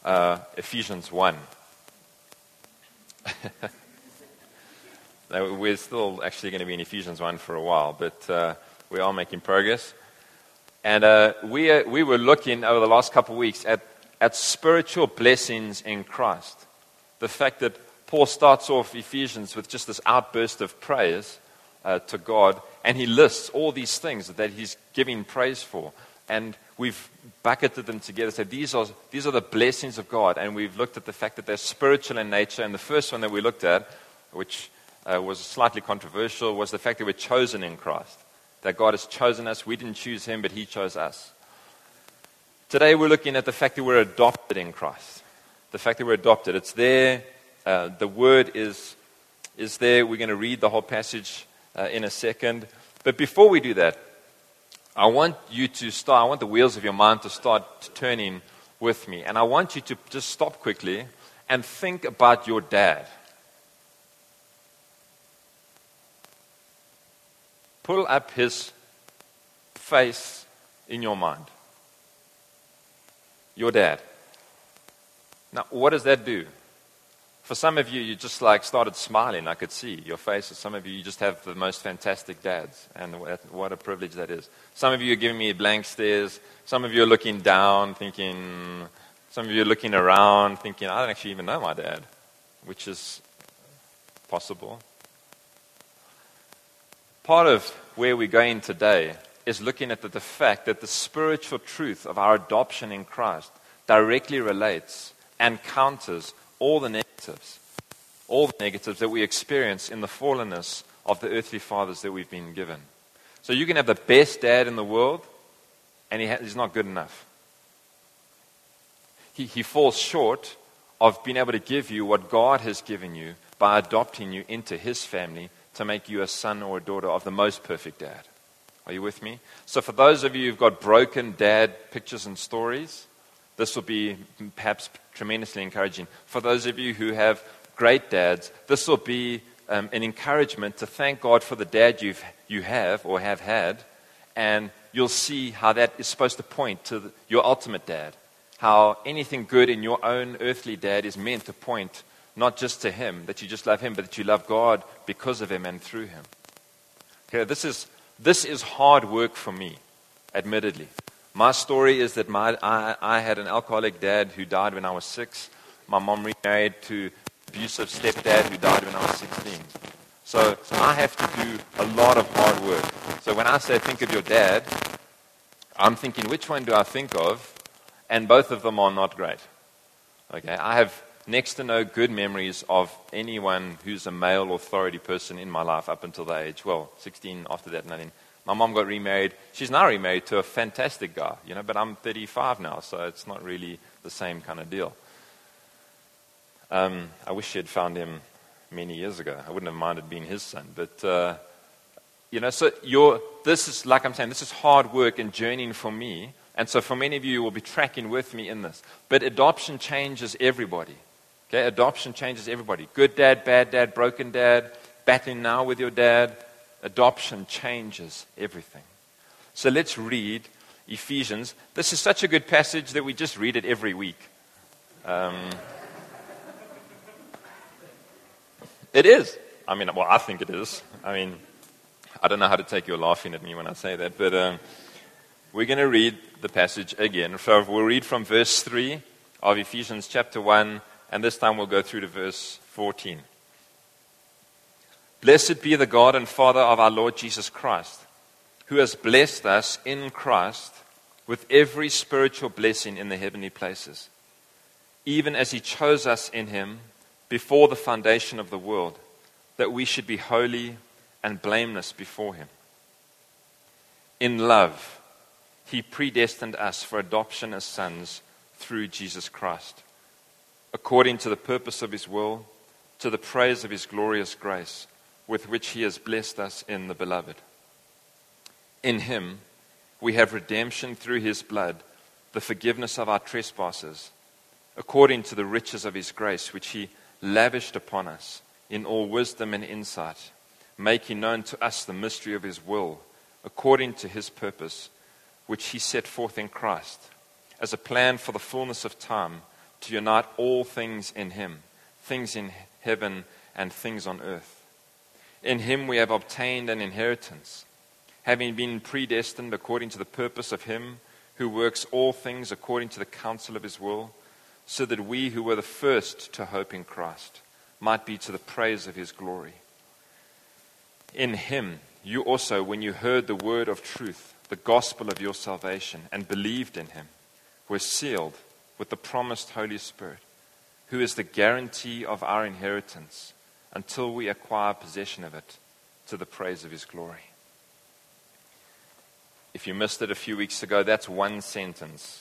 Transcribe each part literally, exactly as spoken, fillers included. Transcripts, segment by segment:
uh, Ephesians one. We're still actually going to be in Ephesians one for a while, but uh, we are making progress. And uh, we uh, we were looking over the last couple of weeks at, at spiritual blessings in Christ. The fact that Paul starts off Ephesians with just this outburst of praise uh, to God, and he lists all these things that he's giving praise for. And we've bucketed them together, said these are these are the blessings of God, and we've looked at the fact that they're spiritual in nature. And the first one that we looked at, which uh, was slightly controversial, was the fact that we're chosen in Christ. That God has chosen us. We didn't choose him, but he chose us. Today we're looking at the fact that we're adopted in Christ. The fact that we're adopted. It's there. Uh, the word is, is there. We're going to read the whole passage uh, in a second. But before we do that, I want you to start, I want the wheels of your mind to start turning with me. And I want you to just stop quickly and think about your dad. Pull up his face in your mind. Your dad. Now, what does that do? For some of you, you just like started smiling. I could see your faces. Some of you, you just have the most fantastic dads. And what a privilege that is. Some of you are giving me blank stares. Some of you are looking down, thinking, some of you are looking around, thinking, I don't actually even know my dad, which is possible. Part of where we're going today is looking at the, the fact that the spiritual truth of our adoption in Christ directly relates and counters all the negatives, all the negatives that we experience in the fallenness of the earthly fathers that we've been given. So you can have the best dad in the world, and he ha- he's not good enough. He, he falls short of being able to give you what God has given you by adopting you into his family to make you a son or a daughter of the most perfect dad. Are you with me? So for those of you who've got broken dad pictures and stories, this will be perhaps tremendously encouraging. For those of you who have great dads, this will be um, an encouragement to thank God for the dad you've, you have or have had, and you'll see how that is supposed to point to the, your ultimate dad. How anything good in your own earthly dad is meant to point not just to him, that you just love him, but that you love God because of him and through him. Okay, this is this is hard work for me, admittedly. My story is that my I, I had an alcoholic dad who died when I was six. My mom remarried to abusive stepdad who died when I was sixteen. So I have to do a lot of hard work. So when I say think of your dad, I'm thinking, which one do I think of? And both of them are not great. Okay, I have next to no good memories of anyone who's a male authority person in my life up until that age. Well, sixteen, after that, nothing. My mom got remarried. She's now remarried to a fantastic guy, you know, but I'm thirty-five now, so it's not really the same kind of deal. Um, I wish she had found him many years ago. I wouldn't have minded being his son. But, uh, you know, so you're, this is, like I'm saying, this is hard work and journeying for me. And so for many of you, you will be tracking with me in this. But adoption changes everybody. Okay, adoption changes everybody. Good dad, bad dad, broken dad, battling now with your dad. Adoption changes everything. So let's read Ephesians. This is such a good passage that we just read it every week. Um, it is. I mean, well, I think it is. I mean, I don't know how to take you laughing at me when I say that, but um, we're going to read the passage again. So we'll read from verse three of Ephesians chapter one, and this time we'll go through to verse fourteen. Blessed be the God and Father of our Lord Jesus Christ, who has blessed us in Christ with every spiritual blessing in the heavenly places, even as he chose us in him before the foundation of the world, that we should be holy and blameless before him. In love, he predestined us for adoption as sons through Jesus Christ, according to the purpose of his will, to the praise of his glorious grace, with which he has blessed us in the beloved. In him we have redemption through his blood, the forgiveness of our trespasses, according to the riches of his grace, which he lavished upon us in all wisdom and insight, making known to us the mystery of his will, according to his purpose, which he set forth in Christ, as a plan for the fullness of time, to unite all things in him, things in heaven and things on earth. In him we have obtained an inheritance, having been predestined according to the purpose of him who works all things according to the counsel of his will, so that we who were the first to hope in Christ might be to the praise of his glory. In him you also, when you heard the word of truth, the gospel of your salvation, and believed in him, were sealed with the promised Holy Spirit, who is the guarantee of our inheritance until we acquire possession of it to the praise of his glory. If you missed it a few weeks ago, that's one sentence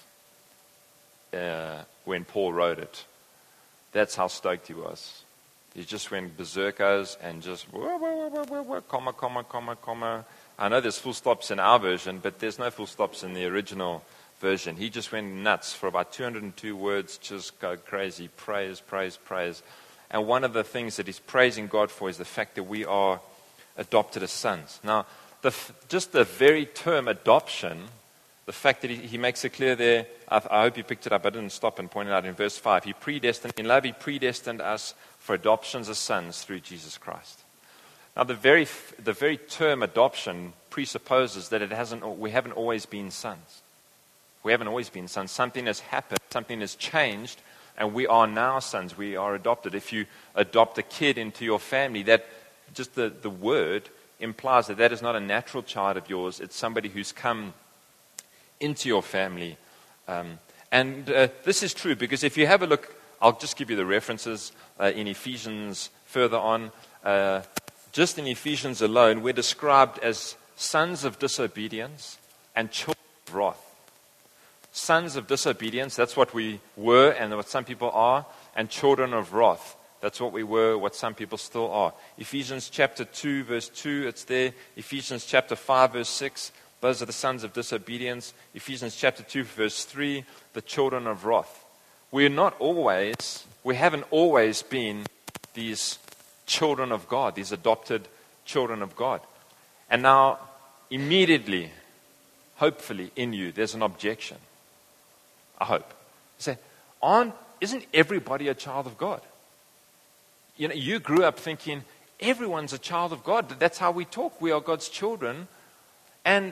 uh, when Paul wrote it. That's how stoked he was. He just went berserkers and just whoa, whoa, whoa, whoa, whoa, comma, comma, comma, comma. I know there's full stops in our version, but there's no full stops in the original version. He just went nuts for about two hundred two words, just go crazy, praise, praise, praise. And one of the things that he's praising God for is the fact that we are adopted as sons. Now, the, just the very term adoption, the fact that he, he makes it clear there, I, I hope you picked it up, I didn't stop and point it out in verse five. He predestined, in love he predestined us for adoptions as sons through Jesus Christ. Now, the very the very term adoption presupposes that it hasn't we haven't always been sons. We haven't always been sons. Something has happened, something has changed, and we are now sons. We are adopted. If you adopt a kid into your family, that just the, the word implies that that is not a natural child of yours. It's somebody who's come into your family. Um, and uh, this is true because if you have a look, I'll just give you the references uh, in Ephesians further on. Uh, just in Ephesians alone, we're described as sons of disobedience and children of wrath. Sons of disobedience, that's what we were and what some people are, and children of wrath. That's what we were, what some people still are. Ephesians chapter two, verse two, it's there. Ephesians chapter five, verse six, those are the sons of disobedience. Ephesians chapter two, verse three, the children of wrath. We're not always, we haven't always been these children of God, these adopted children of God. And now, immediately, hopefully in you, there's an objection. I hope. You say, aren't, isn't everybody a child of God? You know, you grew up thinking everyone's a child of God. That's how we talk. We are God's children. And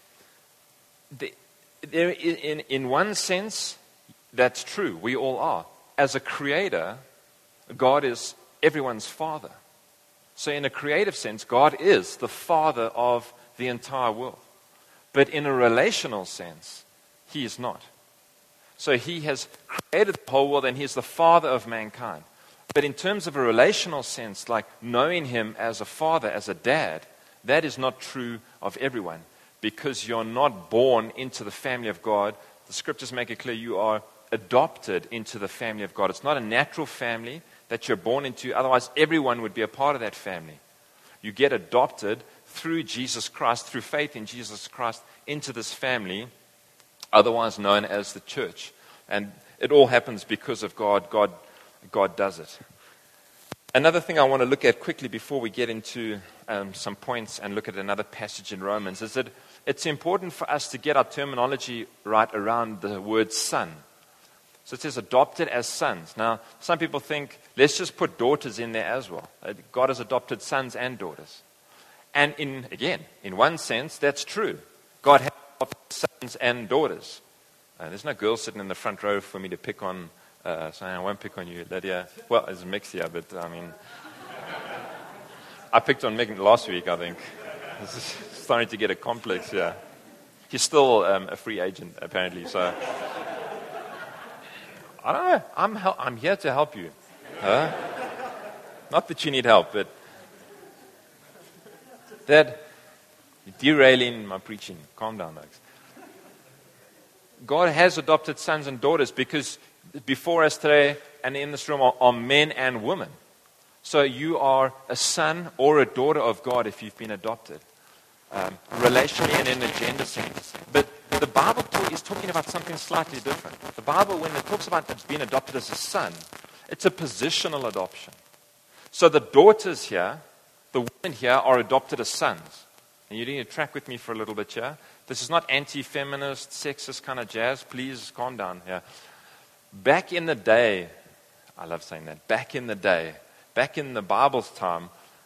the, there, in, in one sense, that's true. We all are. As a creator, God is everyone's father. So in a creative sense, God is the father of the entire world. But in a relational sense, he is not. So he has created the whole world and he is the father of mankind. But in terms of a relational sense, like knowing him as a father, as a dad, that is not true of everyone. Because you're not born into the family of God. The scriptures make it clear you are adopted into the family of God. It's not a natural family that you're born into. Otherwise, everyone would be a part of that family. You get adopted through Jesus Christ, through faith in Jesus Christ, into this family, otherwise known as the church. And it all happens because of God. God, God does it. Another thing I want to look at quickly before we get into um, some points and look at another passage in Romans is that it's important for us to get our terminology right around the word son. So it says adopted as sons. Now, some people think, let's just put daughters in there as well. God has adopted sons and daughters. And in again, in one sense, that's true. God has adopted sons and daughters. Uh, there's no girl sitting in the front row for me to pick on. Uh, so I won't pick on you, Lydia. Well, it's a mix here, but I mean, I picked on Megan last week, I think. This is starting to get a complex here. He's still um, a free agent, apparently, so... I don't know. I'm hel- I'm here to help you. Huh? Not that you need help, but that you're derailing my preaching. Calm down, Alex. God has adopted sons and daughters because before us today and in this room are, are men and women. So you are a son or a daughter of God if you've been adopted, um, relationally and in a gender sense. But the Bible talk, is talking about something slightly different. The Bible, when it talks about being adopted as a son, it's a positional adoption. So the daughters here, the women here, are adopted as sons. And you need to track with me for a little bit here. This is not anti-feminist, sexist kind of jazz. Please calm down here. Back in the day, I love saying that, back in the day, back in the Bible's time,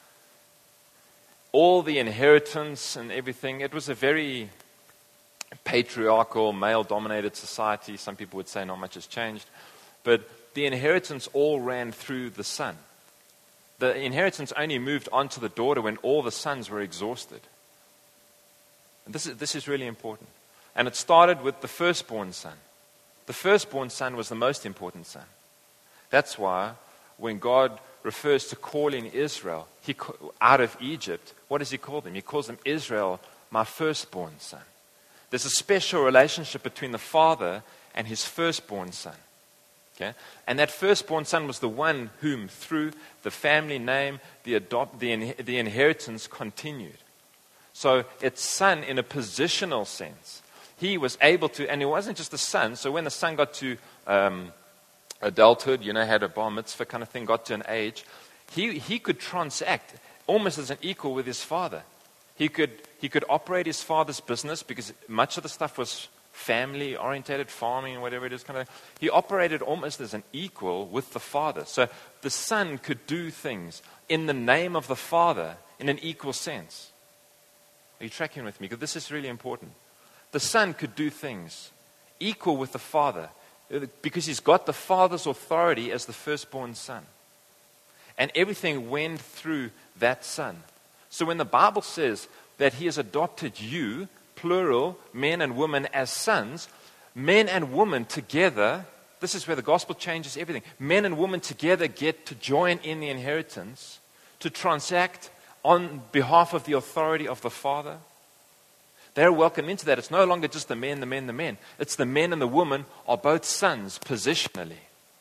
all the inheritance and everything, it was a very patriarchal, male-dominated society. Some people would say not much has changed. But the inheritance all ran through the son. The inheritance only moved on to the daughter when all the sons were exhausted. And this is, this is really important. And it started with the firstborn son. The firstborn son was the most important son. That's why when God refers to calling Israel he, out of Egypt, what does he call them? He calls them Israel, my firstborn son. There's a special relationship between the father and his firstborn son. Okay? And that firstborn son was the one whom, through the family name, the, adopt, the, in, the inheritance continued. So it's son in a positional sense. He was able to, and it wasn't just the son. So when the son got to um, adulthood, you know, had a bar mitzvah kind of thing, got to an age, he, he could transact almost as an equal with his father. He could, he could operate his father's business because much of the stuff was family-orientated, farming and whatever it is. Kind of, he operated almost as an equal with the father. So the son could do things in the name of the father in an equal sense. Are you tracking with me? Because this is really important. The son could do things equal with the father because he's got the father's authority as the firstborn son. And everything went through that son. So when the Bible says that he has adopted you, plural, men and women as sons, men and women together, this is where the gospel changes everything. Men and women together get to join in the inheritance, to transact on behalf of the authority of the Father. They're welcomed into that. It's no longer just the men, the men, the men. It's the men and the woman are both sons positionally.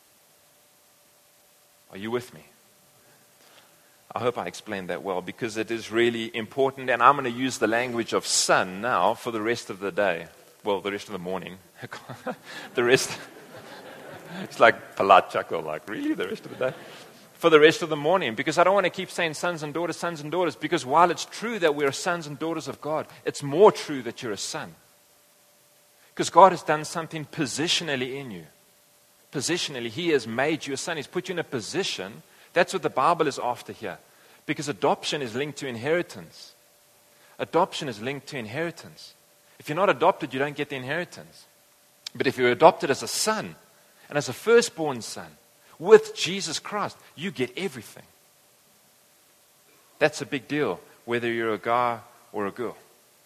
Are you with me? I hope I explained that well because it is really important, and I'm going to use the language of son now for the rest of the day. Well, the rest of the morning. the rest, it's like polite chuckle, like really the rest of the day? For the rest of the morning, because I don't want to keep saying sons and daughters, sons and daughters, because while it's true that we're sons and daughters of God, it's more true that you're a son. Because God has done something positionally in you. Positionally, He has made you a son. He's put you in a position. That's what the Bible is after here. Because adoption is linked to inheritance. Adoption is linked to inheritance. If you're not adopted, you don't get the inheritance. But if you're adopted as a son, and as a firstborn son, with Jesus Christ, you get everything. That's a big deal, whether you're a guy or a girl.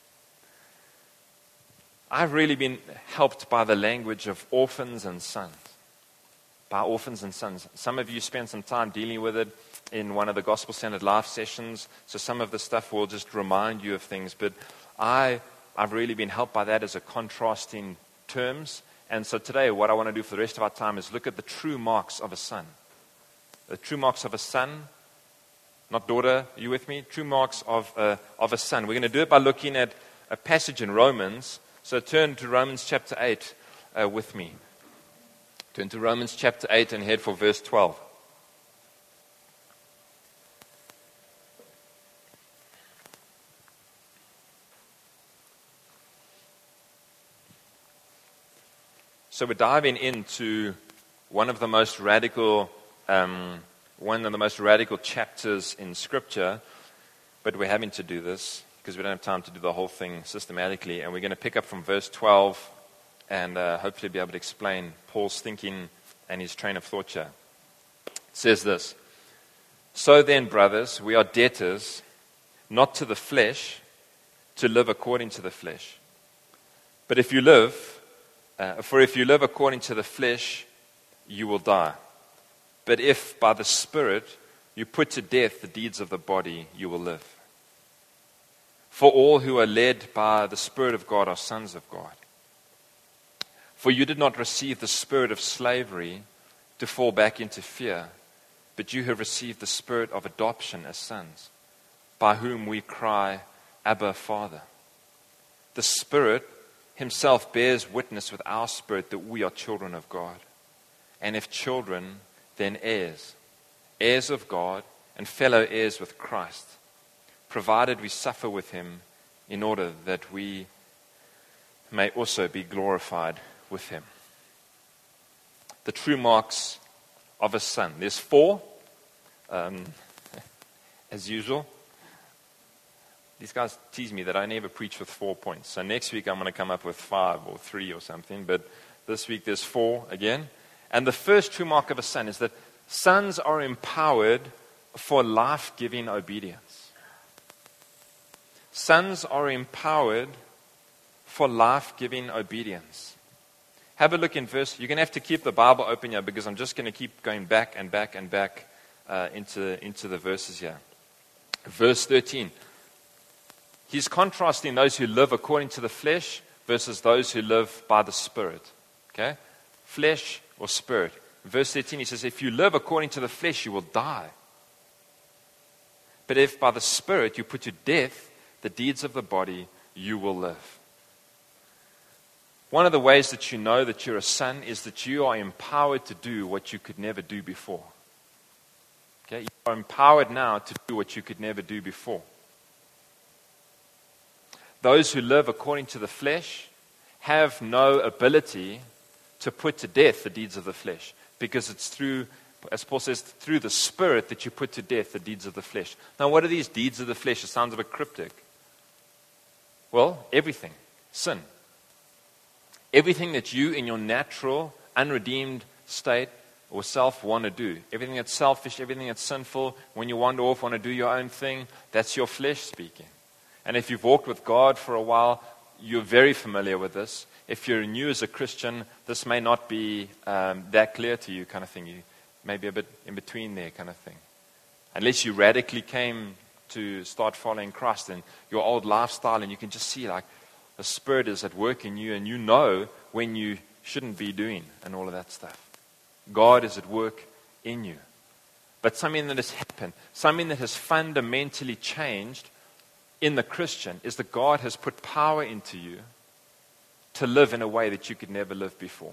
I've really been helped by the language of orphans and sons. By orphans and sons. Some of you spent some time dealing with it in one of the Gospel Centered Life sessions, so some of the stuff will just remind you of things, but I, I've really been helped by that as a contrasting terms. And so today, what I want to do for the rest of our time is look at the true marks of a son. The true marks of a son, not daughter, are you with me? True marks of a, of a son. We're going to do it by looking at a passage in Romans. So turn to Romans chapter eight uh, with me. Turn to Romans chapter eight and head for verse twelve. So we're diving into one of the most radical, um, one of the most radical chapters in Scripture, but we're having to do this because we don't have time to do the whole thing systematically, and we're going to pick up from verse twelve and uh, hopefully be able to explain Paul's thinking and his train of thought here. It says this: So then, brothers, we are debtors, not to the flesh, to live according to the flesh. But if you live, uh, for if you live according to the flesh, you will die. But if by the Spirit you put to death the deeds of the body, you will live. For all who are led by the Spirit of God are sons of God. For you did not receive the spirit of slavery to fall back into fear, but you have received the spirit of adoption as sons, by whom we cry, Abba, Father. The Spirit Himself bears witness with our spirit that we are children of God. And if children, then heirs, heirs of God and fellow heirs with Christ, provided we suffer with Him in order that we may also be glorified with Him. the true marks of a son. There's four, um, as usual. These guys tease me that I never preach with four points. So next week I'm going to come up with five or three or something. But this week there's four again. And the first true mark of a son is that sons are empowered for life-giving obedience. Sons are empowered for life-giving obedience. Have a look in verse. You're going to have to keep the Bible open here because I'm just going to keep going back and back and back uh, into, into the verses here. Verse thirteen. He's contrasting those who live according to the flesh versus those who live by the Spirit. Okay? Flesh or spirit. Verse thirteen, he says, if you live according to the flesh, you will die. But if by the Spirit you put to death the deeds of the body, you will live. One of the ways that you know that you're a son is that you are empowered to do what you could never do before. Okay? You are empowered now to do what you could never do before. Those who live according to the flesh have no ability to put to death the deeds of the flesh, because it's through, as Paul says, through the Spirit that you put to death the deeds of the flesh. Now, what are these deeds of the flesh? It sounds a bit cryptic. Well, everything. Sin. Everything that you in your natural, unredeemed state or self want to do. Everything that's selfish, everything that's sinful, when you wander off, want to do your own thing, that's your flesh speaking. And if you've walked with God for a while, you're very familiar with this. If you're new as a Christian, this may not be um, that clear to you, kind of thing. You maybe a bit in between there, kind of thing. Unless you radically came to start following Christ and your old lifestyle, and you can just see like the Spirit is at work in you, and you know when you shouldn't be doing and all of that stuff. God is at work in you. But something that has happened, something that has fundamentally changed in the Christian is that God has put power into you to live in a way that you could never live before.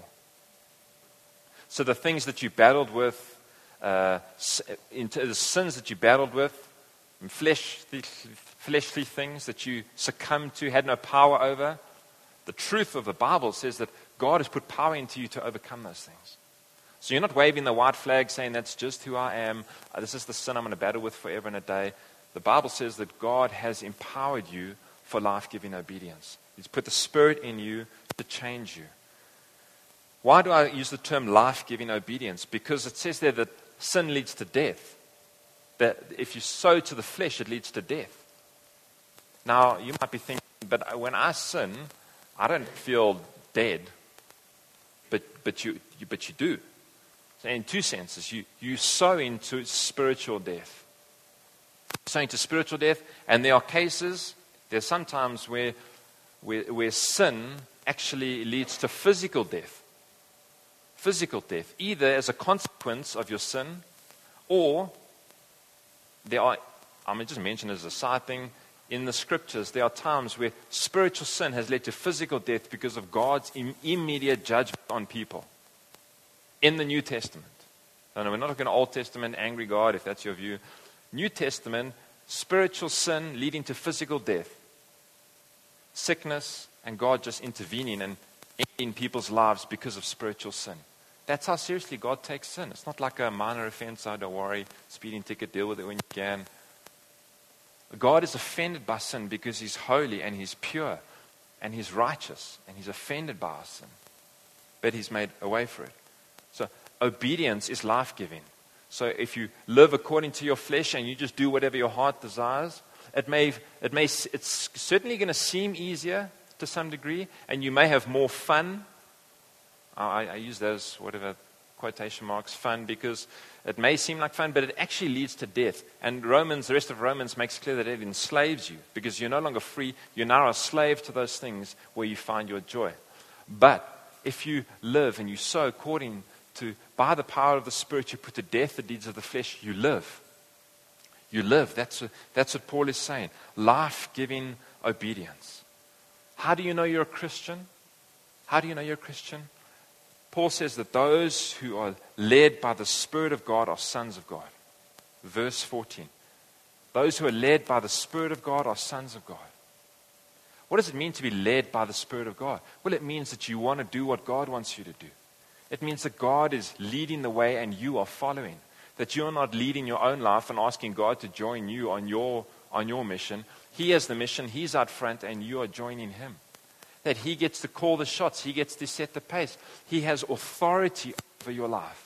So the things that you battled with, uh, into the sins that you battled with, fleshly, fleshly things that you succumbed to, had no power over, the truth of the Bible says that God has put power into you to overcome those things. So you're not waving the white flag saying that's just who I am, uh, this is the sin I'm going to battle with forever and a day. The Bible says that God has empowered you for life-giving obedience. He's put the Spirit in you to change you. Why do I use the term life-giving obedience? Because it says there that sin leads to death. That if you sow to the flesh, it leads to death. Now, you might be thinking, but when I sin, I don't feel dead. But but you, you but you do. So in two senses, you, you sow into spiritual death. So into spiritual death, and there are cases, there's sometimes where, where where sin actually leads to physical death. Physical death, either as a consequence of your sin, or there are, I mean, just mention as a side thing, in the scriptures, there are times where spiritual sin has led to physical death because of God's im- immediate judgment on people. In the New Testament. No, no, we're not looking at Old Testament, angry God, if that's your view. New Testament, spiritual sin leading to physical death. Sickness, and God just intervening and in people's lives because of spiritual sin. That's how seriously God takes sin. It's not like a minor offense, oh, don't worry, speeding ticket, deal with it when you can. God is offended by sin because He's holy and He's pure and He's righteous and He's offended by our sin. But He's made a way for it. So obedience is life-giving. So if you live according to your flesh and you just do whatever your heart desires, it may, it may, it's certainly going to seem easier to some degree, and you may have more fun. I, I use those, whatever, quotation marks, fun, because it may seem like fun, but it actually leads to death. And Romans, the rest of Romans makes clear that it enslaves you, because you're no longer free. You're now a slave to those things where you find your joy. But if you live and you sow according to, by the power of the Spirit, you put to death the deeds of the flesh, you live. You live. That's what, that's what Paul is saying. Life-giving obedience. How do you know you're a Christian? How do you know you're a Christian? Paul says that those who are led by the Spirit of God are sons of God. Verse fourteen. Those who are led by the Spirit of God are sons of God. What does it mean to be led by the Spirit of God? Well, it means that you want to do what God wants you to do. It means that God is leading the way and you are following. That you're not leading your own life and asking God to join you on your, on your mission. He has the mission, He's out front, and you are joining Him. That He gets to call the shots, He gets to set the pace. He has authority over your life.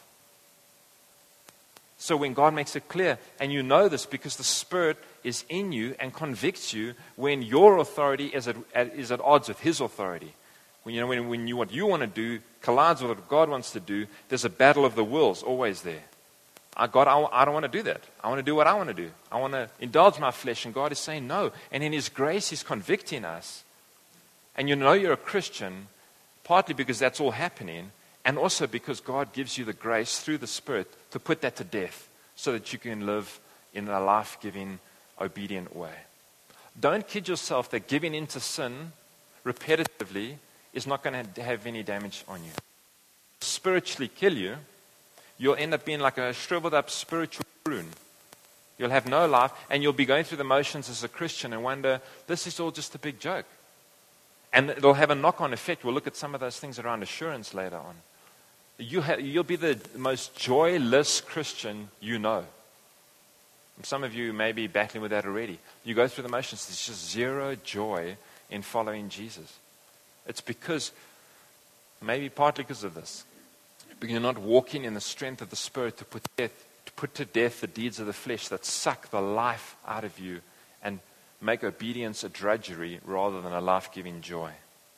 So when God makes it clear, and you know this because the Spirit is in you and convicts you when your authority is at, at, is at odds with His authority. When you know when, when you, what you want to do collides with what God wants to do, there's a battle of the wills always there. I, God, I, I don't want to do that. I want to do what I want to do. I want to indulge my flesh, and God is saying no. And in His grace, He's convicting us. And you know you're a Christian, partly because that's all happening, and also because God gives you the grace through the Spirit to put that to death so that you can live in a life-giving, obedient way. Don't kid yourself that giving into sin repetitively is not going to have any damage on you. Spiritually kill you, you'll end up being like a shriveled up spiritual prune. You'll have no life, and you'll be going through the motions as a Christian and wonder, this is all just a big joke. And it'll have a knock-on effect. We'll look at some of those things around assurance later on. You ha- you'll be the most joyless Christian you know. Some of you may be battling with that already. You go through the motions, there's just zero joy in following Jesus. It's because, maybe partly because of this, because you're not walking in the strength of the Spirit to put death, to put to death the deeds of the flesh that suck the life out of you and make obedience a drudgery rather than a life-giving joy.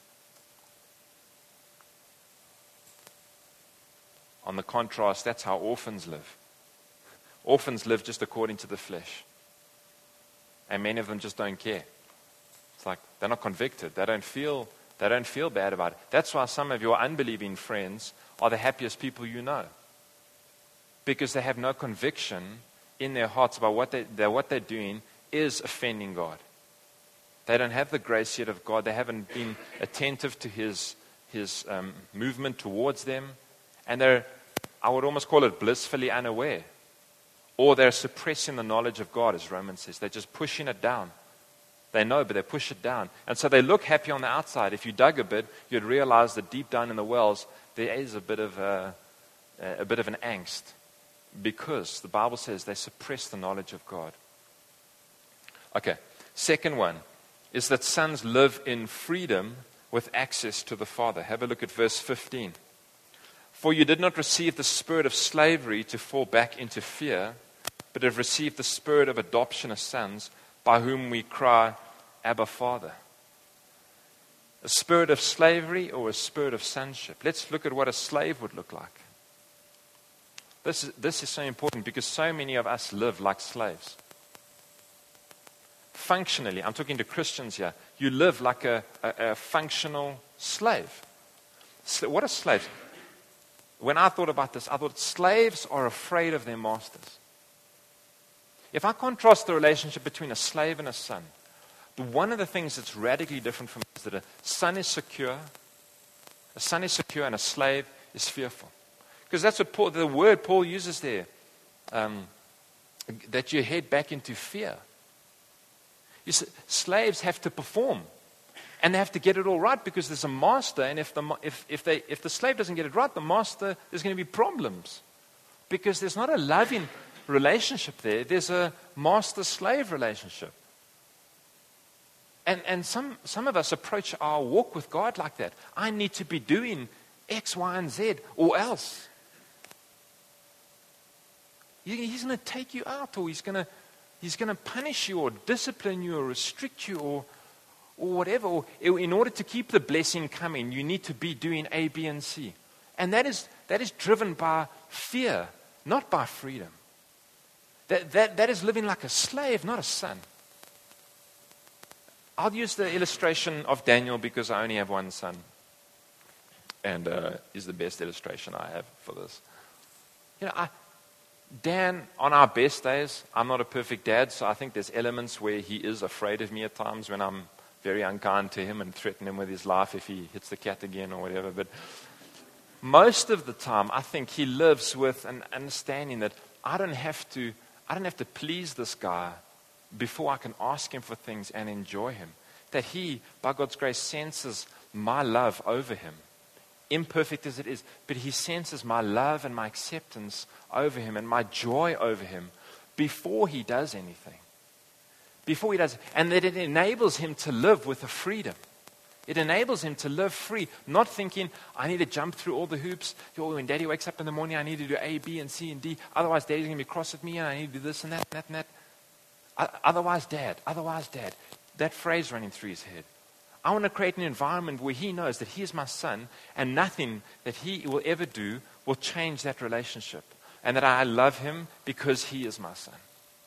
On the contrast, that's how orphans live. Orphans live just according to the flesh. And many of them just don't care. It's like they're not convicted. They don't feel, they don't feel bad about it. That's why some of your unbelieving friends are the happiest people you know. Because they have no conviction in their hearts about what, they, that what they're doing is offending God. They don't have the grace yet of God. They haven't been attentive to His, his um, movement towards them. And they're, I would almost call it blissfully unaware. Or they're suppressing the knowledge of God, as Romans says. They're just pushing it down. They know, but they push it down. And so they look happy on the outside. If you dug a bit, you'd realize that deep down in the wells, there is a bit of a, a bit of an angst. Because the Bible says they suppress the knowledge of God. Okay, second one is that sons live in freedom with access to the Father. Have a look at verse fifteen. For you did not receive the spirit of slavery to fall back into fear, but have received the spirit of adoption as sons, by whom we cry, Abba, Father. A spirit of slavery or a spirit of sonship? Let's look at what a slave would look like. This is, this is so important because so many of us live like slaves. Functionally, I'm talking to Christians here, you live like a, a, a functional slave. What are slaves? When I thought about this, I thought slaves are afraid of their masters. If I contrast the relationship between a slave and a son, one of the things that's radically different from is that a son is secure, a son is secure and a slave is fearful. Because that's what Paul, the word Paul uses there, um, that you head back into fear. You see, slaves have to perform. And they have to get it all right because there's a master. And if the, if, if, they, if the slave doesn't get it right, the master, there's going to be problems. Because there's not a loving relationship there. There's a master-slave relationship. And, and some, some of us approach our walk with God like that. I need to be doing X, Y, and Z or else. He's going to take you out, or he's going to, he's going to punish you or discipline you or restrict you or or whatever, or in order to keep the blessing coming, you need to be doing A, B, and C. And that is that is driven by fear, not by freedom. That, that, that is living like a slave, not a son. I'll use the illustration of Daniel because I only have one son. And uh, is the best illustration I have for this. You know, I, Dan, on our best days, I'm not a perfect dad, so I think there's elements where he is afraid of me at times when I'm very unkind to him and threaten him with his life if he hits the cat again or whatever. But most of the time, I think he lives with an understanding that I don't have to, I don't have to please this guy before I can ask him for things and enjoy him. That he, by God's grace, senses my love over him imperfect as it is, but he senses my love and my acceptance over him and my joy over him before he does anything. Before he does, and that it enables him to live with a freedom. It enables him to live free, not thinking, I need to jump through all the hoops. Yo, when Daddy wakes up in the morning, I need to do A, B, and C, and D. Otherwise, Daddy's going to be cross with me, and I need to do this and that, and that, and that. O- Otherwise, Dad. Otherwise, Dad. That phrase running through his head. I want to create an environment where he knows that he is my son, and nothing that he will ever do will change that relationship. And that I love him because he is my son.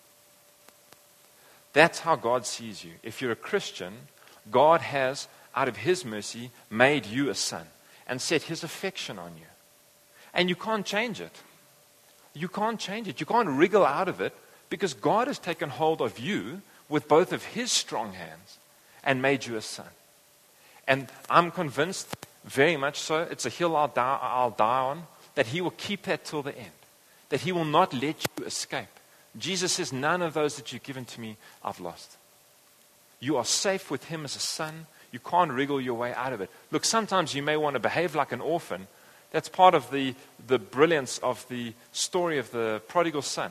That's how God sees you. If you're a Christian, God has, out of his mercy, made you a son and set his affection on you. And you can't change it. You can't change it. You can't wriggle out of it because God has taken hold of you with both of his strong hands and made you a son. And I'm convinced, very much so, it's a hill I'll die, I'll die on, that he will keep that till the end. That he will not let you escape. Jesus says, none of those that you've given to me, I've lost. You are safe with him as a son. You can't wriggle your way out of it. Look, sometimes you may want to behave like an orphan. That's part of the, the brilliance of the story of the prodigal son.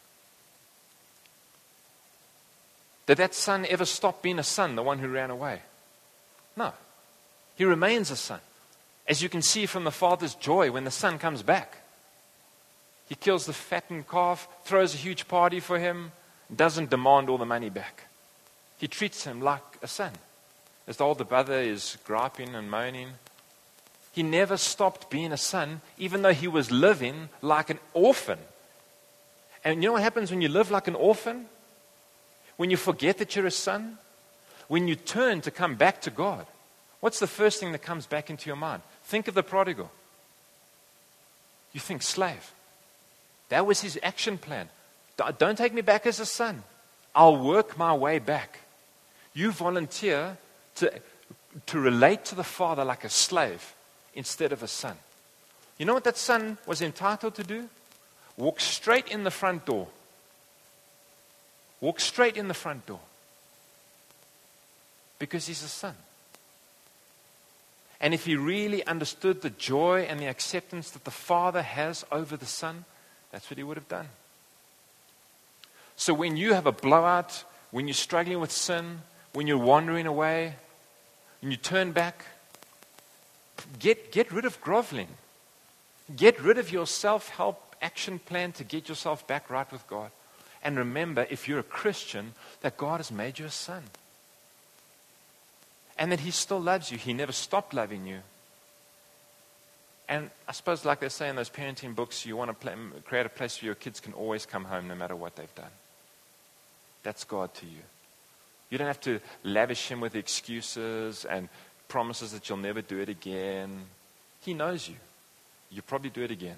Did that son ever stop being a son, the one who ran away? No. He remains a son. As you can see from the father's joy when the son comes back. He kills the fattened calf, throws a huge party for him, doesn't demand all the money back. He treats him like a son. As the older brother is griping and moaning, he never stopped being a son, even though he was living like an orphan. And you know what happens when you live like an orphan? When you forget that you're a son? When you turn to come back to God, what's the first thing that comes back into your mind? Think of the prodigal. You think slave. That was his action plan. Don't take me back as a son. I'll work my way back. You volunteer to, to relate to the father like a slave instead of a son. You know what that son was entitled to do? Walk straight in the front door. Walk straight in the front door. Because he's a son. And if he really understood the joy and the acceptance that the father has over the son, that's what he would have done. So when you have a blowout, when you're struggling with sin, when you're wandering away, when you turn back, get, get rid of groveling. Get rid of your self-help action plan to get yourself back right with God. And remember, if you're a Christian, that God has made you a son. And that he still loves you. He never stopped loving you. And I suppose, like they say in those parenting books, you want to play, create a place where your kids can always come home no matter what they've done. That's God to you. You don't have to lavish him with excuses and promises that you'll never do it again. He knows you. You'll probably do it again.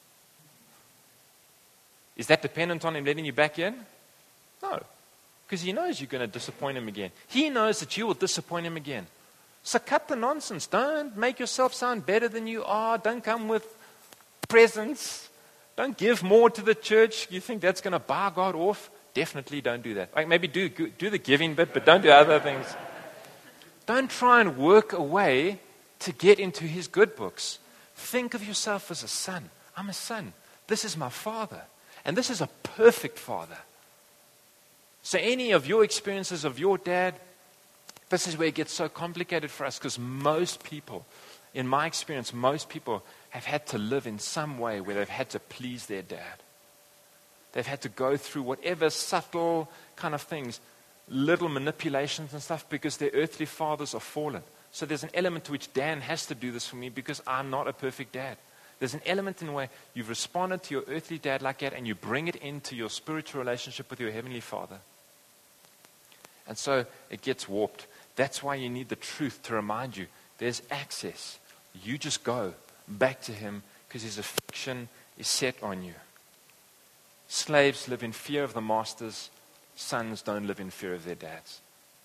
Is that dependent on him letting you back in? No. Because he knows you're going to disappoint him again. He knows that you will disappoint him again. So cut the nonsense. Don't make yourself sound better than you are. Don't come with presents. Don't give more to the church. You think that's going to bar God off? Definitely don't do that. Like maybe do, do the giving bit, but don't do other things. Don't try and work a way to get into his good books. Think of yourself as a son. I'm a son. This is my father. And this is a perfect father. So any of your experiences of your dad, this is where it gets so complicated for us, because most people, in my experience, most people have had to live in some way where they've had to please their dad. They've had to go through whatever subtle kind of things, little manipulations and stuff, because their earthly fathers are fallen. So there's an element to which Dan has to do this for me because I'm not a perfect dad. There's an element in where you've responded to your earthly dad like that and you bring it into your spiritual relationship with your heavenly Father. And so it gets warped. That's why you need the truth to remind you there's access. You just go back to him because his affection is set on you. Slaves live in fear of the masters. Sons don't live in fear of their dads.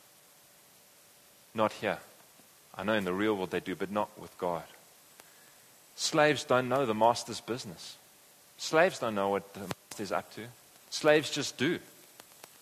Not here. I know in the real world they do, but not with God. Slaves don't know the master's business. Slaves don't know what the master's up to. Slaves just do.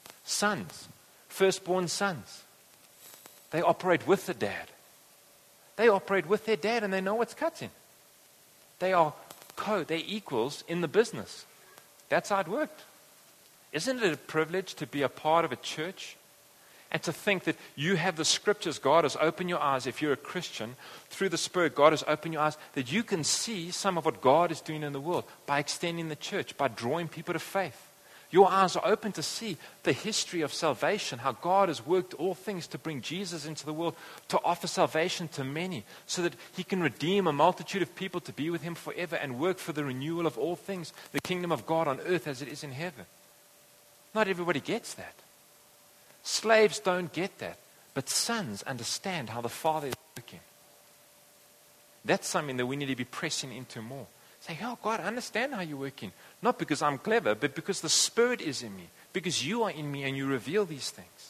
Sons, firstborn sons, they operate with the dad. They operate with their dad and they know what's cutting. They are co, they're equals in the business. That's how it worked. Isn't it a privilege to be a part of a church and to think that you have the scriptures? God has opened your eyes. If you're a Christian, through the Spirit, God has opened your eyes that you can see some of what God is doing in the world by extending the church, by drawing people to faith. Your eyes are open to see the history of salvation, how God has worked all things to bring Jesus into the world, to offer salvation to many, so that he can redeem a multitude of people to be with him forever and work for the renewal of all things, the kingdom of God on earth as it is in heaven. Not everybody gets that. Slaves don't get that, but sons understand how the Father is working. That's something that we need to be pressing into more. Say, oh God, I understand how you're working. Not because I'm clever, but because the Spirit is in me. Because you are in me and you reveal these things.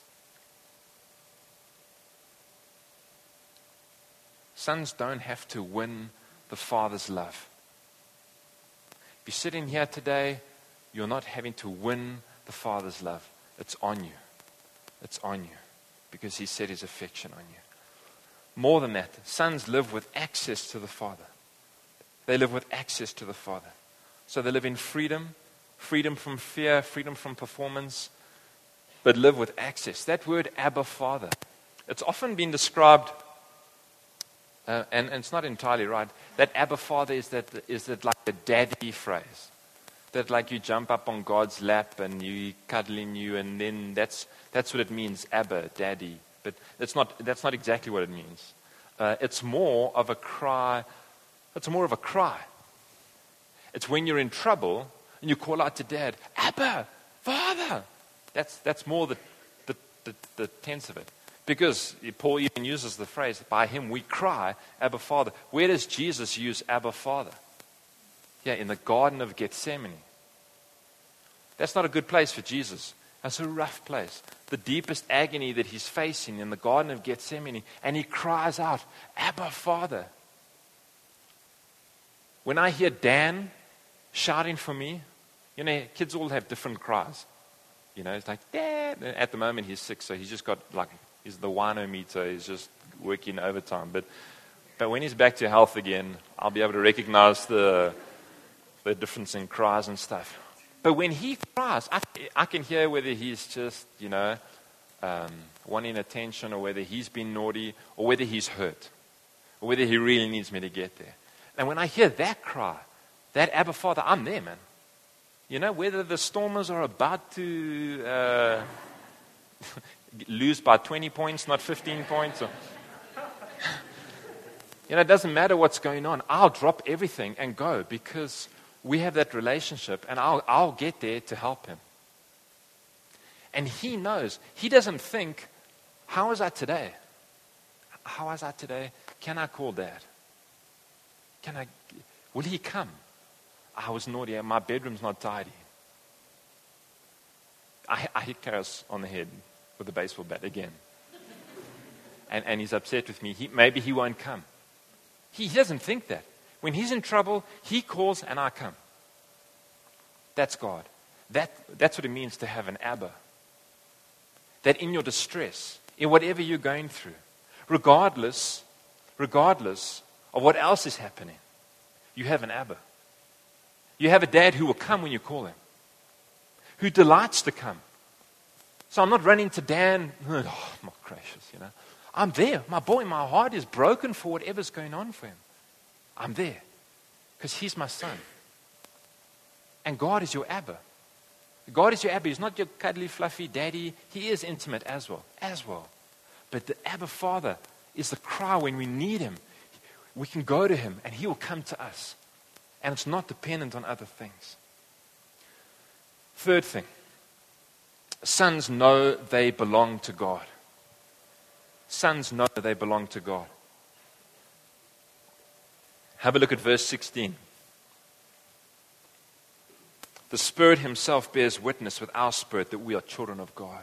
Sons don't have to win the Father's love. If you're sitting here today, you're not having to win the Father's love. It's on you. It's on you. Because he set his affection on you. More than that, sons live with access to the Father. They live with access to the Father. So they live in freedom, freedom from fear, freedom from performance, but live with access. That word, Abba, Father, it's often been described, uh, and, and it's not entirely right, that Abba, Father is that is that like a daddy phrase. That like you jump up on God's lap and you cuddling you, and then that's that's what it means, Abba, daddy. But that's not that's not exactly what it means. Uh, it's more of a cry. It's more of a cry. It's when you're in trouble and you call out to dad, Abba, Father. That's that's more the, the, the, the tense of it. Because Paul even uses the phrase, by him we cry, Abba, Father. Where does Jesus use Abba, Father? Yeah, in the Garden of Gethsemane. That's not a good place for Jesus. That's a rough place. The deepest agony that he's facing in the Garden of Gethsemane. And he cries out, Abba, Father. When I hear Dan shouting for me, you know, kids all have different cries. You know, it's like, Dad. At the moment, he's sick, so he's just got, like, he's the wino meter. He's just working overtime. But but when he's back to health again, I'll be able to recognize the the difference in cries and stuff. But when he cries, I, I can hear whether he's just, you know, um, wanting attention, or whether he's been naughty, or whether he's hurt, or whether he really needs me to get there. And when I hear that cry, that Abba, Father, I'm there, man. You know, whether the Stormers are about to uh, lose by twenty points, not fifteen points. Or, you know, it doesn't matter what's going on. I'll drop everything and go, because we have that relationship, and I'll, I'll get there to help him. And he knows. He doesn't think, how is that today? How is that today? Can I call Dad? Can I, will he come? I was naughty. My bedroom's not tidy. I, I hit Karis on the head with a baseball bat again. And, and he's upset with me. He, maybe he won't come. He, he doesn't think that. When he's in trouble, he calls and I come. That's God. That, that's what it means to have an Abba. That in your distress, in whatever you're going through, regardless, regardless of what else is happening, you have an Abba. You have a dad who will come when you call him, who delights to come. So I'm not running to Dan, oh my gracious, you know. I'm there. My boy, my heart is broken for whatever's going on for him. I'm there because he's my son. And God is your Abba. God is your Abba. He's not your cuddly, fluffy daddy. He is intimate as well, as well. But the Abba Father is the cry when we need him. We can go to him and he will come to us. And it's not dependent on other things. Third thing. Sons know they belong to God. Sons know they belong to God. Have a look at verse sixteen. The Spirit himself bears witness with our spirit that we are children of God.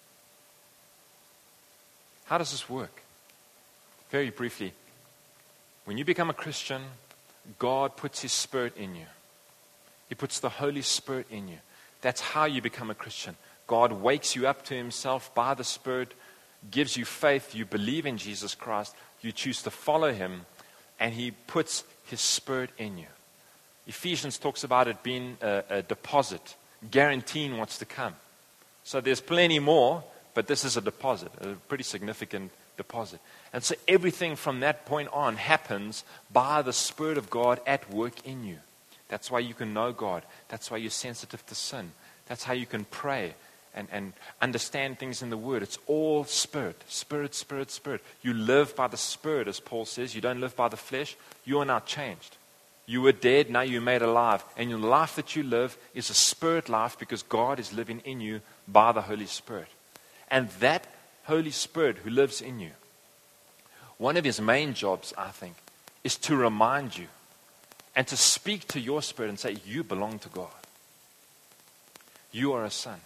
How does this work? Very briefly, when you become a Christian, God puts his Spirit in you. He puts the Holy Spirit in you. That's how you become a Christian. God wakes you up to himself by the Spirit, gives you faith, you believe in Jesus Christ, you choose to follow him, and he puts his Spirit in you. Ephesians talks about it being a, a deposit, guaranteeing what's to come. So there's plenty more, but this is a deposit, a pretty significant deposit. And so everything from that point on happens by the Spirit of God at work in you. That's why you can know God. That's why you're sensitive to sin. That's how you can pray and, and understand things in the Word. It's all Spirit, Spirit, Spirit, Spirit. You live by the Spirit, as Paul says. You don't live by the flesh. You are now changed. You were dead, now you're made alive. And your life that you live is a Spirit life because God is living in you by the Holy Spirit. And that Holy Spirit who lives in you, one of his main jobs, I think, is to remind you and to speak to your spirit and say, you belong to God. You are a son.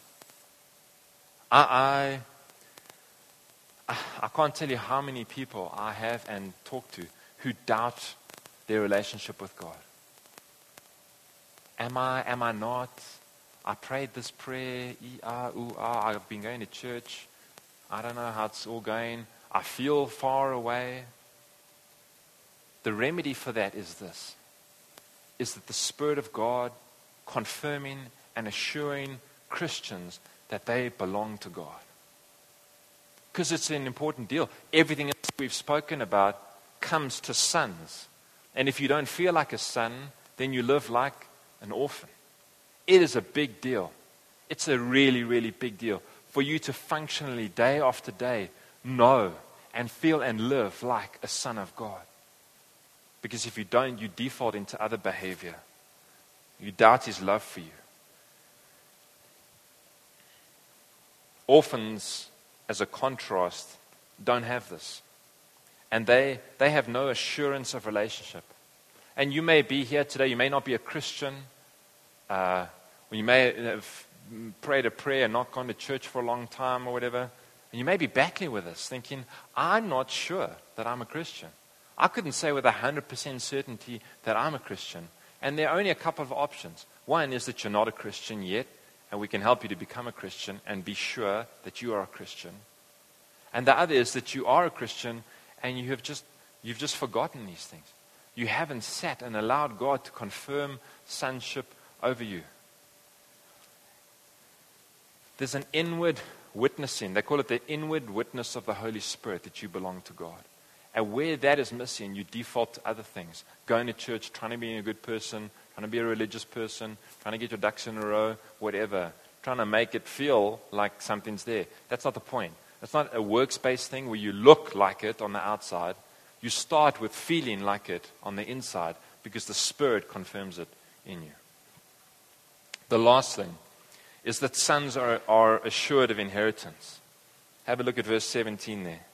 I, I, I can't tell you how many people I have and talk to who doubt their relationship with God. Am I, am I not? I prayed this prayer, ee, ah, ooh, ah, I've been going to church. I don't know how it's all going. I feel far away. The remedy for that is this, is that the Spirit of God confirming and assuring Christians that they belong to God. Because it's an important deal. Everything else we've spoken about comes to sons. And if you don't feel like a son, then you live like an orphan. It is a big deal. It's a really, really big deal for you to functionally, day after day, know and feel and live like a son of God. Because if you don't, you default into other behavior. You doubt his love for you. Orphans, as a contrast, don't have this. And they, they have no assurance of relationship. And you may be here today, you may not be a Christian, uh, or you may have prayed a prayer and not gone to church for a long time or whatever. And you may be battling with this, thinking, I'm not sure that I'm a Christian. I couldn't say with one hundred percent certainty that I'm a Christian. And there are only a couple of options. One is that you're not a Christian yet, and we can help you to become a Christian and be sure that you are a Christian. And the other is that you are a Christian and you have just, you've just forgotten these things. You haven't sat and allowed God to confirm sonship over you. There's an inward witnessing. They call it the inward witness of the Holy Spirit that you belong to God. And where that is missing, you default to other things. Going to church, trying to be a good person, trying to be a religious person, trying to get your ducks in a row, whatever. Trying to make it feel like something's there. That's not the point. It's not a works-based thing where you look like it on the outside. You start with feeling like it on the inside because the Spirit confirms it in you. The last thing is that sons are, are assured of inheritance. Have a look at verse seventeen there.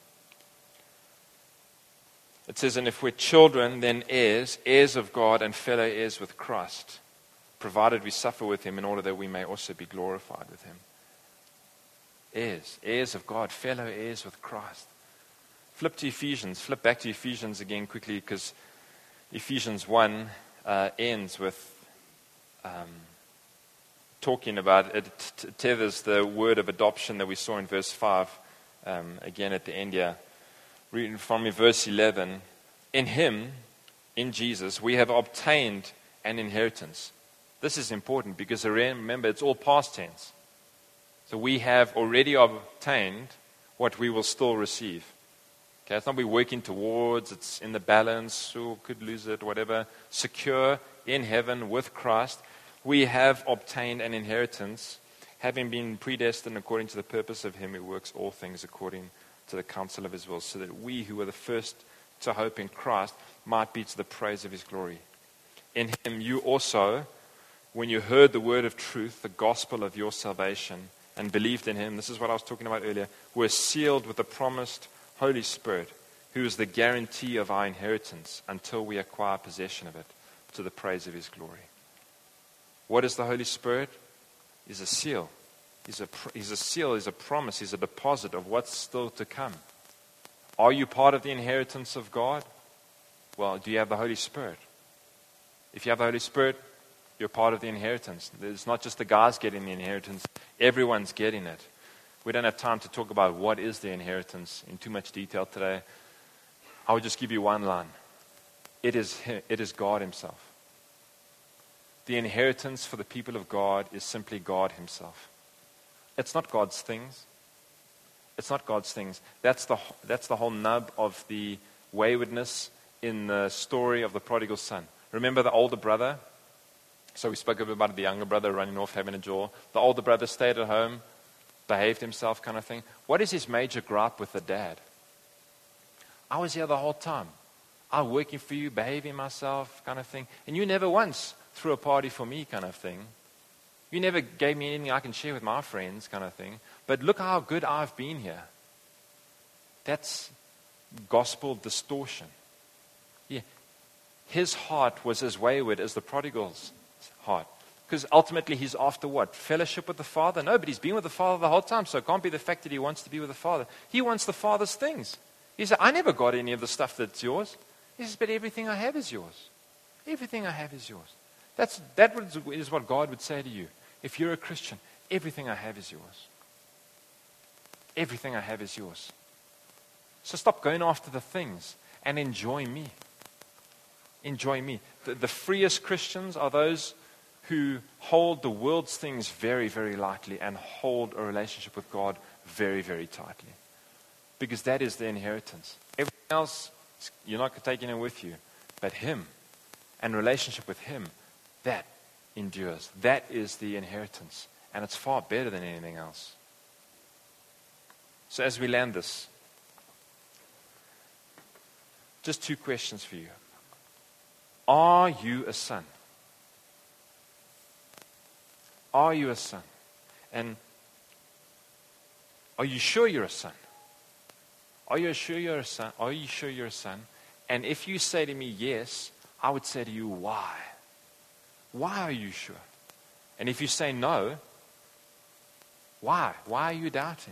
It says, and if we're children, then heirs, heirs of God and fellow heirs with Christ, provided we suffer with him in order that we may also be glorified with him. Heirs, heirs of God, fellow heirs with Christ. Flip to Ephesians, flip back to Ephesians again quickly because Ephesians one uh, ends with um, talking about, it t- tethers the word of adoption that we saw in verse five, um, again at the end here. Reading from verse eleven, in him, in Jesus, we have obtained an inheritance. This is important because remember, it's all past tense. So we have already obtained what we will still receive. Okay, it's not we're working towards, it's in the balance, or could lose it, whatever. Secure in heaven with Christ. We have obtained an inheritance, having been predestined according to the purpose of him who works all things according to the counsel of his will, so that we who were the first to hope in Christ might be to the praise of his glory. In him you also, when you heard the word of truth, the gospel of your salvation, and believed in him, this is what I was talking about earlier, were sealed with the promised Holy Spirit, who is the guarantee of our inheritance until we acquire possession of it, to the praise of his glory. What is the Holy Spirit? He's a seal. He's a, he's a seal, he's a promise, he's a deposit of what's still to come. Are you part of the inheritance of God? Well, do you have the Holy Spirit? If you have the Holy Spirit, you're part of the inheritance. It's not just the guys getting the inheritance, everyone's getting it. We don't have time to talk about what is the inheritance in too much detail today. I will just give you one line. It is, it is God himself. The inheritance for the people of God is simply God himself. It's not God's things. It's not God's things. That's the, that's the whole nub of the waywardness in the story of the prodigal son. Remember the older brother? So we spoke a bit about the younger brother running off, having a jaw. The older brother stayed at home, behaved himself kind of thing. What is his major gripe with the dad? I was here the whole time. I'm working for you, behaving myself kind of thing. And you never once threw a party for me kind of thing. You never gave me anything I can share with my friends kind of thing. But look how good I've been here. That's gospel distortion. Yeah. His heart was as wayward as the prodigal's heart. Because ultimately he's after what? Fellowship with the Father? No, but he's been with the Father the whole time. So it can't be the fact that he wants to be with the Father. He wants the Father's things. He said, I never got any of the stuff that's yours. He says, but everything I have is yours. Everything I have is yours. That's, that is what God would say to you. If you're a Christian, everything I have is yours. Everything I have is yours. So stop going after the things and enjoy me. Enjoy me. The, the freest Christians are those who hold the world's things very, very lightly and hold a relationship with God very, very tightly. Because that is the inheritance. Everything else, you're not taking it with you. But Him and relationship with Him, that endures. That is the inheritance. And it's far better than anything else. So as we land this, just two questions for you. Are you a son? Are you a son? And are you sure you're a son? Are you sure you're a son? Are you sure you're a son? And if you say to me, yes, I would say to you, why? Why are you sure? And if you say no, why? Why are you doubting?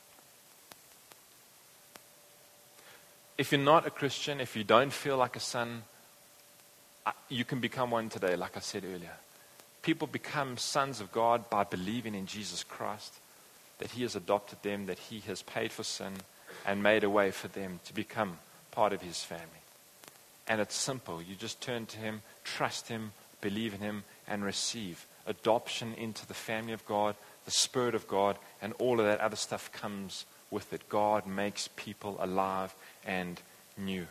If you're not a Christian, if you don't feel like a son, you can become one today, like I said earlier. People become sons of God by believing in Jesus Christ, that He has adopted them, that He has paid for sin and made a way for them to become part of His family. And it's simple. You just turn to Him, trust Him, believe in Him, and receive adoption into the family of God, the Spirit of God, and all of that other stuff comes with it. God makes people alive and new.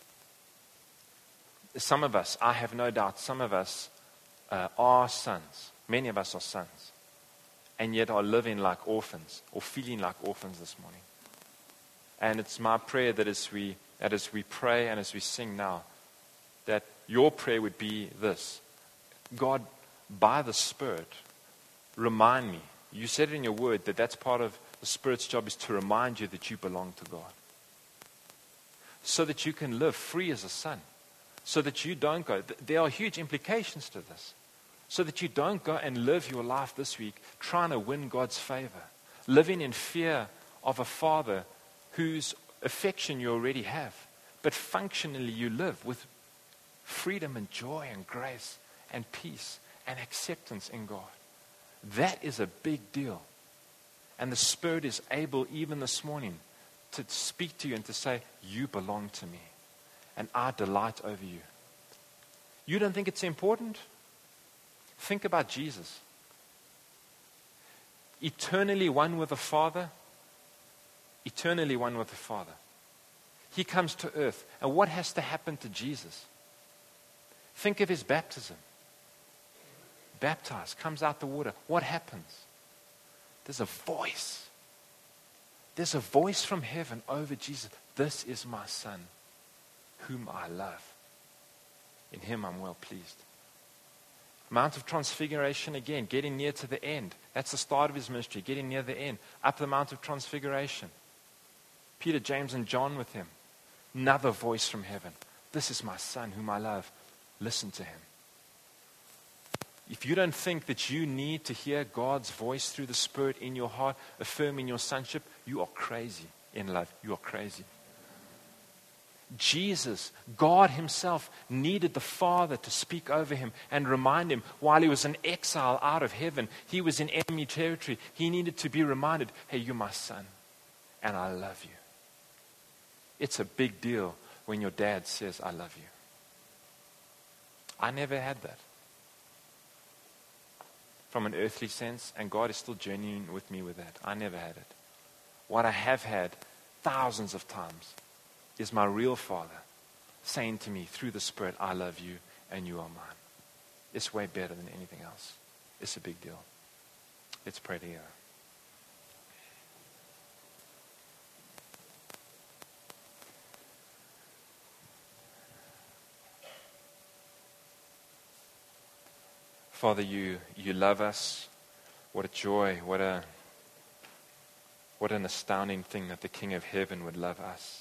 Some of us, I have no doubt, some of us uh, are sons. Many of us are sons. And yet are living like orphans or feeling like orphans this morning. And it's my prayer that as we, that as we pray and as we sing now, that your prayer would be this. God, by the Spirit, remind me. You said it in your word that that's part of the Spirit's job, is to remind you that you belong to God. So that you can live free as a son. So that you don't go. There are huge implications to this. So that you don't go and live your life this week trying to win God's favor. Living in fear of a Father whose affection you already have. But functionally you live with freedom and joy and grace and peace and acceptance in God. That is a big deal. And the Spirit is able even this morning to speak to you and to say, you belong to me. And I delight over you. You don't think it's important? Think about Jesus. Eternally one with the Father. Eternally one with the Father. He comes to earth. And what has to happen to Jesus? Think of His baptism. Baptized, comes out the water. What happens? There's a voice. There's a voice from heaven over Jesus. This is my Son, whom I love. In Him I'm well pleased. Mount of Transfiguration again, getting near to the end. That's the start of His ministry, getting near the end. Up the Mount of Transfiguration. Peter, James, and John with Him. Another voice from heaven. This is my Son, whom I love. Listen to Him. If you don't think that you need to hear God's voice through the Spirit in your heart, affirming your sonship, you are crazy in love. You are crazy. Jesus, God himself, needed the Father to speak over him and remind him while he was in exile out of heaven, he was in enemy territory. He needed to be reminded, hey, you're my son, and I love you. It's a big deal when your dad says, I love you. I never had that from an earthly sense, and God is still journeying with me with that. I never had it. What I have had thousands of times is my real Father saying to me through the Spirit, I love you and you are mine. It's way better than anything else. It's a big deal. Let's pray together. Father, you, you love us. What a joy, what a what an astounding thing that the King of Heaven would love us.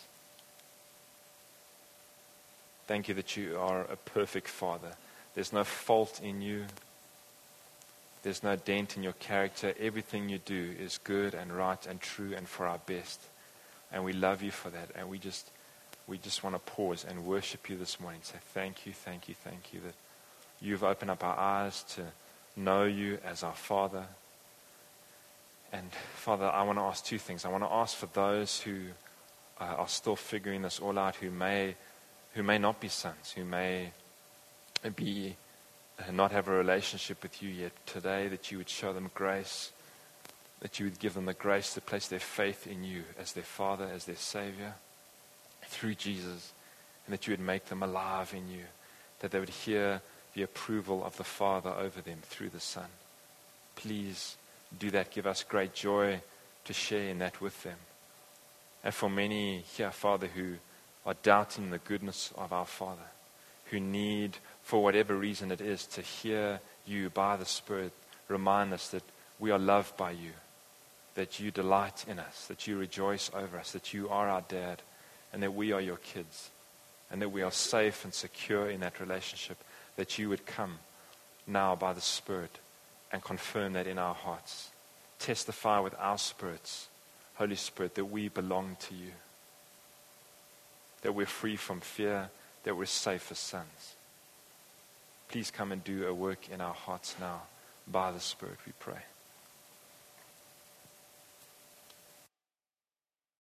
Thank you that you are a perfect Father. There's no fault in you. There's no dent in your character. Everything you do is good and right and true and for our best. And we love you for that. And we just we just want to pause and worship you this morning. Say thank you, thank you, thank you that you've opened up our eyes to know you as our Father. And Father, I want to ask two things. I want to ask for those who uh, are still figuring this all out, who may who may not be sons, who may be uh, not have a relationship with you yet today, that you would show them grace, that you would give them the grace to place their faith in you as their Father, as their Savior, through Jesus, and that you would make them alive in you, that they would hear the approval of the Father over them through the Son. Please do that. Give us great joy to share in that with them. And for many here, Father, who are doubting the goodness of our Father, who need, for whatever reason it is, to hear you by the Spirit remind us that we are loved by you, that you delight in us, that you rejoice over us, that you are our dad, and that we are your kids, and that we are safe and secure in that relationship, that you would come now by the Spirit and confirm that in our hearts. Testify with our spirits, Holy Spirit, that we belong to you, that we're free from fear, that we're safe as sons. Please come and do a work in our hearts now by the Spirit, we pray.